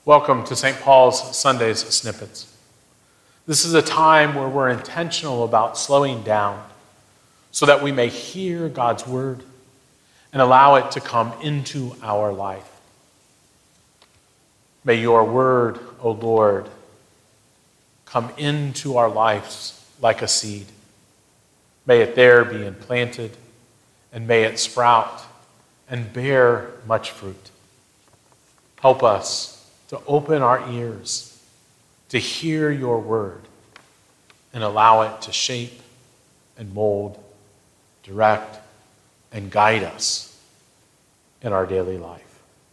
Welcome to St. Paul's Sundays Snippets. This is a time where we're intentional about slowing down so that we may hear God's word and allow it to come into our life. May your word, O Lord, come into our lives like a seed. May it there be implanted, and may it sprout and bear much fruit. Help us to open our ears to hear your word and allow it to shape and mold, direct, and guide us in our daily life.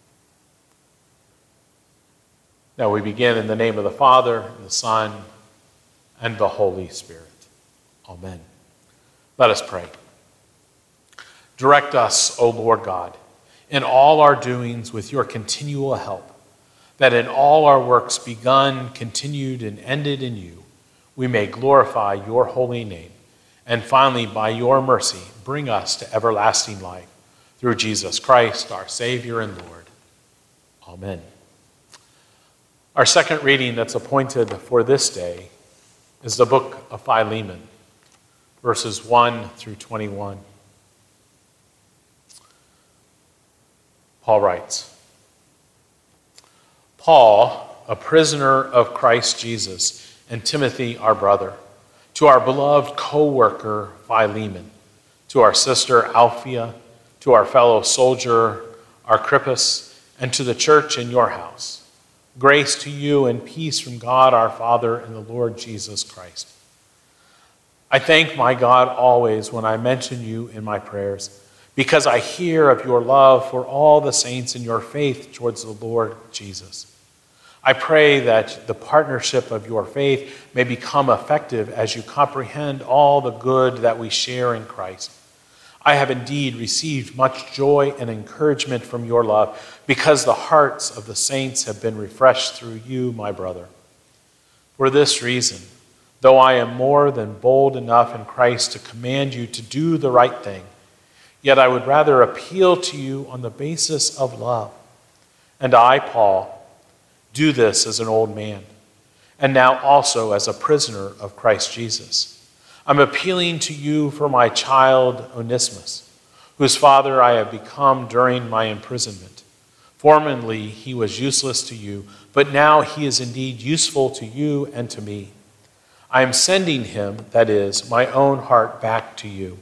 Now we begin in the name of the Father, and the Son, and the Holy Spirit. Amen. Let us pray. Direct us, O Lord God, in all our doings with your continual help, that in all our works begun, continued, and ended in you, we may glorify your holy name, and finally, by your mercy, bring us to everlasting life. Through Jesus Christ, our Savior and Lord. Amen. Our second reading that's appointed for this day is the book of Philemon, verses 1 through 21. Paul writes, Paul, a prisoner of Christ Jesus, and Timothy, our brother, to our beloved co-worker Philemon, to our sister Alphia, to our fellow soldier Archippus, and to the church in your house. Grace to you and peace from God our Father and the Lord Jesus Christ. I thank my God always when I mention you in my prayers, because I hear of your love for all the saints and your faith towards the Lord Jesus. I pray that the partnership of your faith may become effective as you comprehend all the good that we share in Christ. I have indeed received much joy and encouragement from your love, because the hearts of the saints have been refreshed through you, my brother. For this reason, though I am more than bold enough in Christ to command you to do the right thing, yet I would rather appeal to you on the basis of love. And I, Paul, do this as an old man, and now also as a prisoner of Christ Jesus. I'm appealing to you for my child Onesimus, whose father I have become during my imprisonment. Formerly he was useless to you, but now he is indeed useful to you and to me. I am sending him, that is, my own heart, back to you.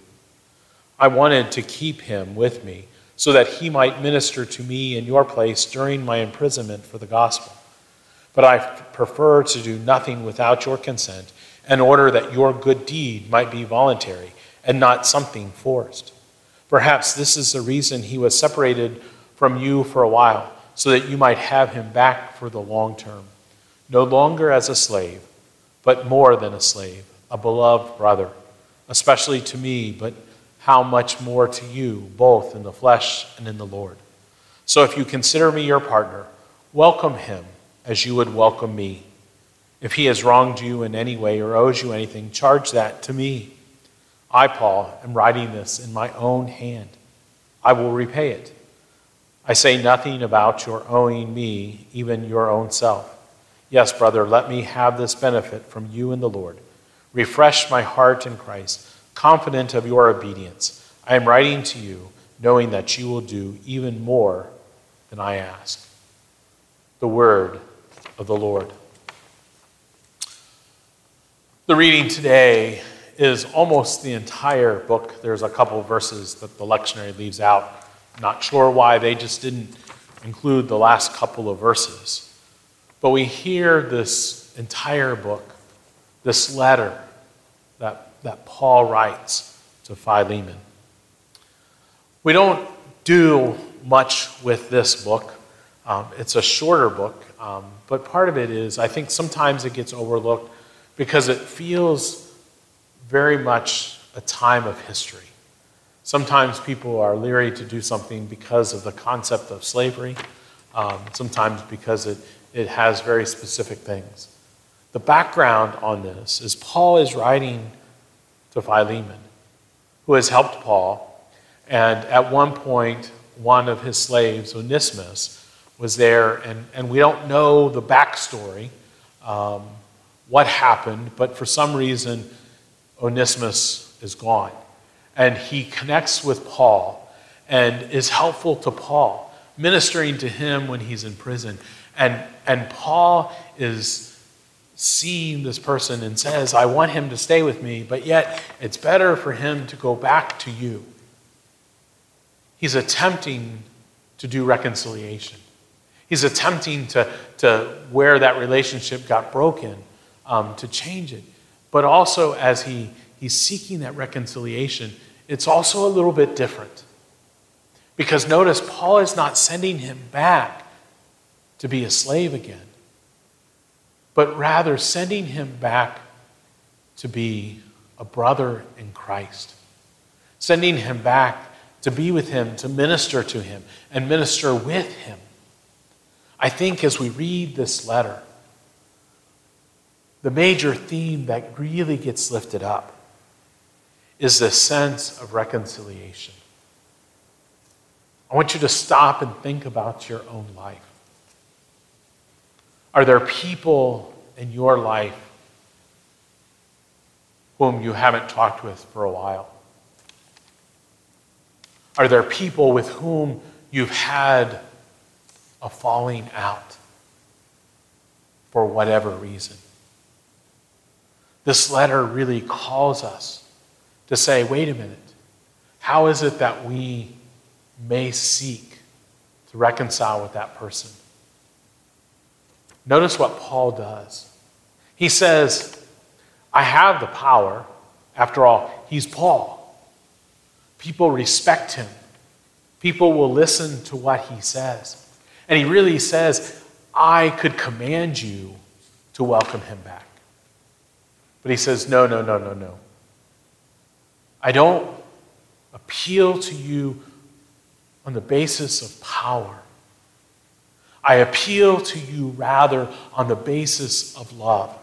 I wanted to keep him with me so that he might minister to me in your place during my imprisonment for the gospel. But I prefer to do nothing without your consent, in order that your good deed might be voluntary and not something forced. Perhaps this is the reason he was separated from you for a while, so that you might have him back for the long term, no longer as a slave, but more than a slave, a beloved brother, especially to me, but how much more to you, both in the flesh and in the Lord. So if you consider me your partner, welcome him as you would welcome me. If he has wronged you in any way or owes you anything, charge that to me. I, Paul, am writing this in my own hand. I will repay it. I say nothing about your owing me, even your own self. Yes, brother, let me have this benefit from you in the Lord. Refresh my heart in Christ, confident of your obedience. I am writing to you, knowing that you will do even more than I ask. The word of the Lord. The reading today is almost the entire book. There's a couple of verses that the lectionary leaves out. Not sure why they just didn't include the last couple of verses. But we hear this entire book, this letter that Paul writes to Philemon. We don't do much with this book. It's a shorter book, but part of it is, I think sometimes it gets overlooked because it feels very much a time of history. Sometimes people are leery to do something because of the concept of slavery, sometimes because it has very specific things. The background on this is Paul is writing to Philemon, who has helped Paul, and at one point, one of his slaves, Onesimus, was there, and we don't know the backstory, what happened, but for some reason, Onesimus is gone. And he connects with Paul and is helpful to Paul, ministering to him when he's in prison. And Paul is seeing this person and says, I want him to stay with me, but yet it's better for him to go back to you. He's attempting to do reconciliation. He's attempting to where that relationship got broken, to change it. But also as he's seeking that reconciliation, it's also a little bit different. Because notice, Paul is not sending him back to be a slave again, but rather sending him back to be a brother in Christ. Sending him back to be with him, to minister to him, and minister with him. I think as we read this letter, the major theme that really gets lifted up is this sense of reconciliation. I want you to stop and think about your own life. Are there people in your life whom you haven't talked with for a while? Are there people with whom you've had a falling out for whatever reason? This letter really calls us to say, wait a minute, how is it that we may seek to reconcile with that person? Notice what Paul does. He says, I have the power. After all, he's Paul. People respect him. People will listen to what he says. And he really says, I could command you to welcome him back. But he says, no. I don't appeal to you on the basis of power. I appeal to you rather on the basis of love.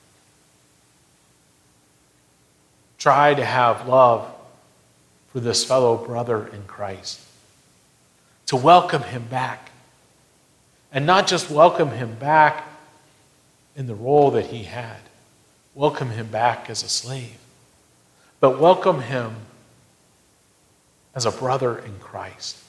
Try to have love for this fellow brother in Christ. To welcome him back. And not just welcome him back in the role that he had. Welcome him back as a slave. But welcome him as a brother in Christ.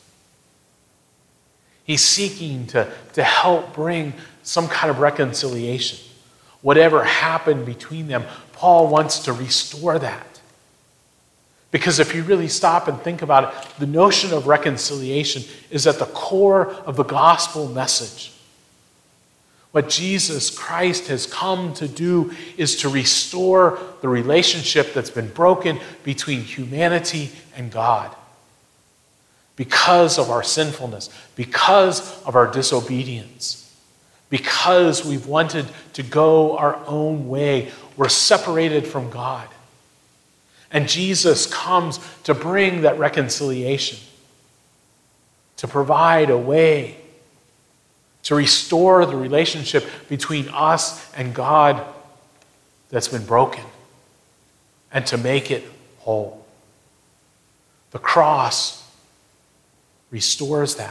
He's seeking to help bring some kind of reconciliation. Whatever happened between them, Paul wants to restore that. Because if you really stop and think about it, the notion of reconciliation is at the core of the gospel message. What Jesus Christ has come to do is to restore the relationship that's been broken between humanity and God. Because of our sinfulness, because of our disobedience, because we've wanted to go our own way, we're separated from God. And Jesus comes to bring that reconciliation, to provide a way to restore the relationship between us and God that's been broken, and to make it whole. The cross restores that.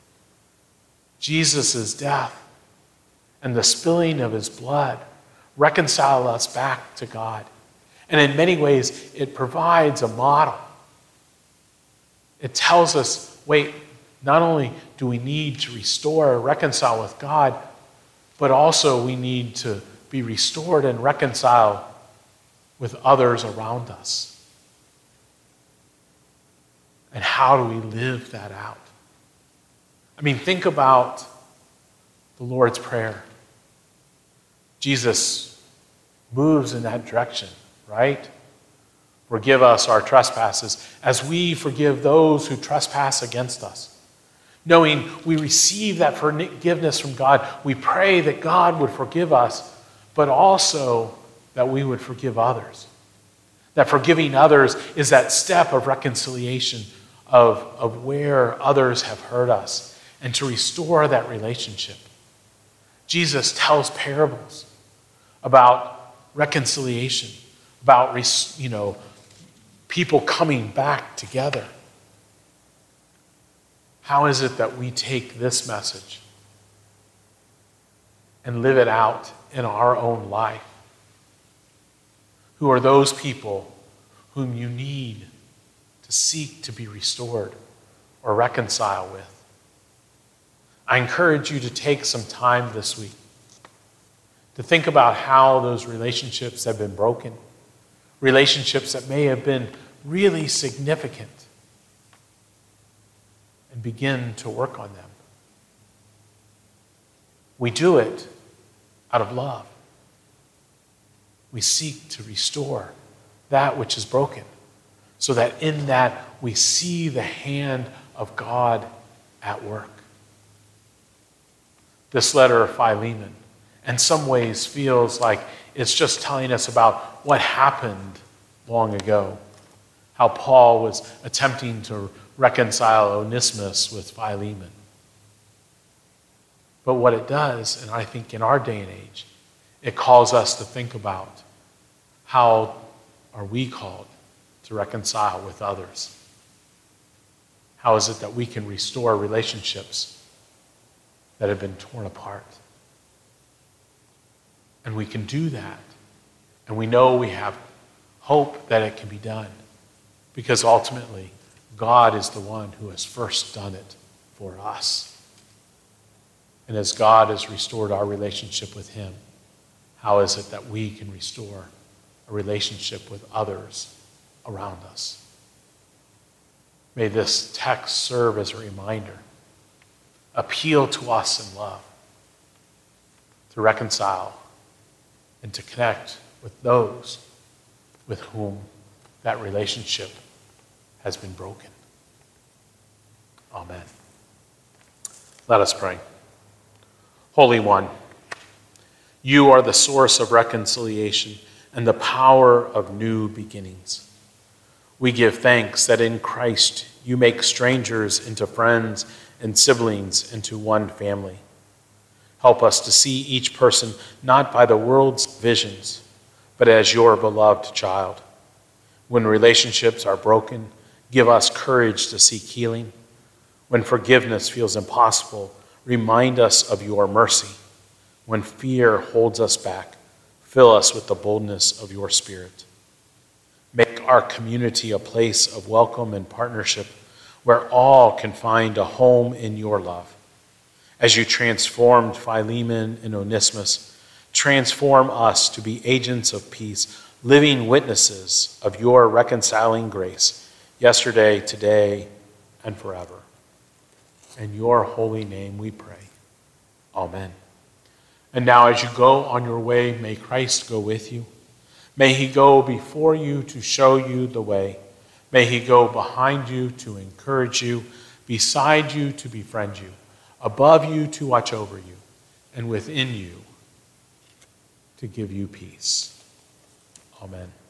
Jesus' death and the spilling of his blood reconcile us back to God. And in many ways, it provides a model. It tells us, wait, not only do we need to restore or reconcile with God, but also we need to be restored and reconciled with others around us. And how do we live that out? I mean, think about the Lord's Prayer. Jesus moves in that direction, right? Forgive us our trespasses as we forgive those who trespass against us. Knowing we receive that forgiveness from God, we pray that God would forgive us, but also that we would forgive others. That forgiving others is that step of reconciliation of where others have hurt us, and to restore that relationship. Jesus tells parables about reconciliation, about people coming back together. How is it that we take this message and live it out in our own life? Who are those people whom you need to seek to be restored or reconcile with? I encourage you to take some time this week to think about how those relationships have been broken, relationships that may have been really significant, and begin to work on them. We do it out of love. We seek to restore that which is broken, so that in that we see the hand of God at work. This letter of Philemon, in some ways, feels like it's just telling us about what happened long ago, how Paul was attempting to reconcile Onesimus with Philemon. But what it does, and I think in our day and age, it calls us to think about how are we called to reconcile with others? How is it that we can restore relationships that have been torn apart? And we can do that. And we know we have hope that it can be done, because ultimately, God is the one who has first done it for us. And as God has restored our relationship with him, how is it that we can restore a relationship with others around us? May this text serve as a reminder, appeal to us in love, to reconcile and to connect with those with whom that relationship has been broken. Amen. Let us pray. Holy One, you are the source of reconciliation and the power of new beginnings. We give thanks that in Christ you make strangers into friends and siblings into one family. Help us to see each person not by the world's visions, but as your beloved child. When relationships are broken, give us courage to seek healing. When forgiveness feels impossible, remind us of your mercy. When fear holds us back, fill us with the boldness of your Spirit. Make our community a place of welcome and partnership where all can find a home in your love. As you transformed Philemon and Onesimus, transform us to be agents of peace, living witnesses of your reconciling grace, yesterday, today, and forever. In your holy name we pray. Amen. And now as you go on your way, may Christ go with you. May he go before you to show you the way. May he go behind you to encourage you, beside you to befriend you, above you to watch over you, and within you to give you peace. Amen.